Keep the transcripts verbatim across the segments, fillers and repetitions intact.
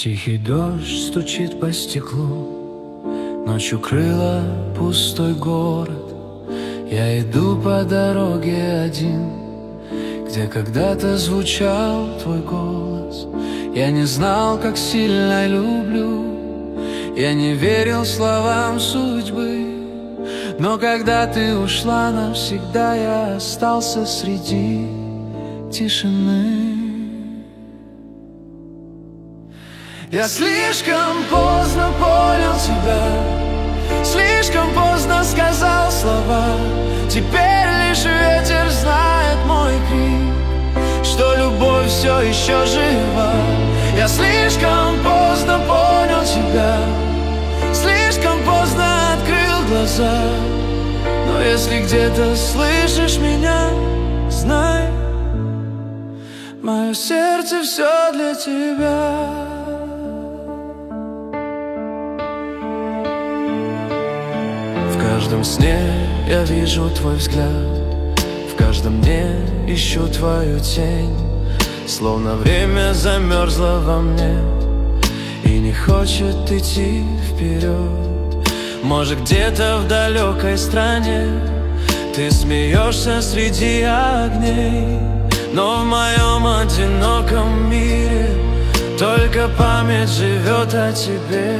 Тихий дождь стучит по стеклу, ночью крыла пустой город. Я иду по дороге один, где когда-то звучал твой голос. Я не знал, как сильно люблю, я не верил словам судьбы. Но когда ты ушла навсегда, я остался среди тишины. Я слишком поздно понял тебя, слишком поздно сказал слова. Теперь лишь ветер знает мой крик, что любовь все еще жива. Я слишком поздно понял тебя, слишком поздно открыл глаза. Но если где-то слышишь меня, знай, мое сердце все для тебя. В каждом сне я вижу твой взгляд, в каждом дне ищу твою тень. Словно время замерзло во мне и не хочет идти вперед. Может, где-то в далекой стране ты смеешься среди огней, но в моем одиноком мире только память живет о тебе.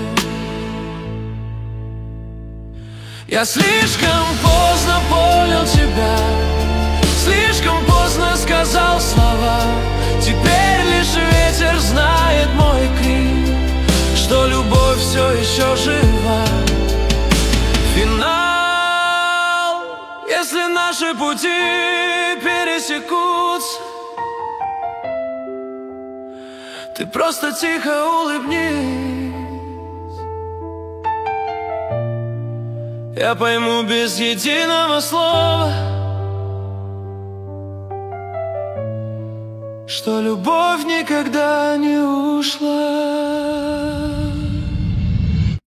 Я слишком поздно понял тебя, слишком поздно сказал слова. Теперь лишь ветер знает мой крик, что любовь все еще жива. Финал, если наши пути пересекутся, ты просто тихо улыбнись. Я пойму без единого слова, что любовь никогда не ушла.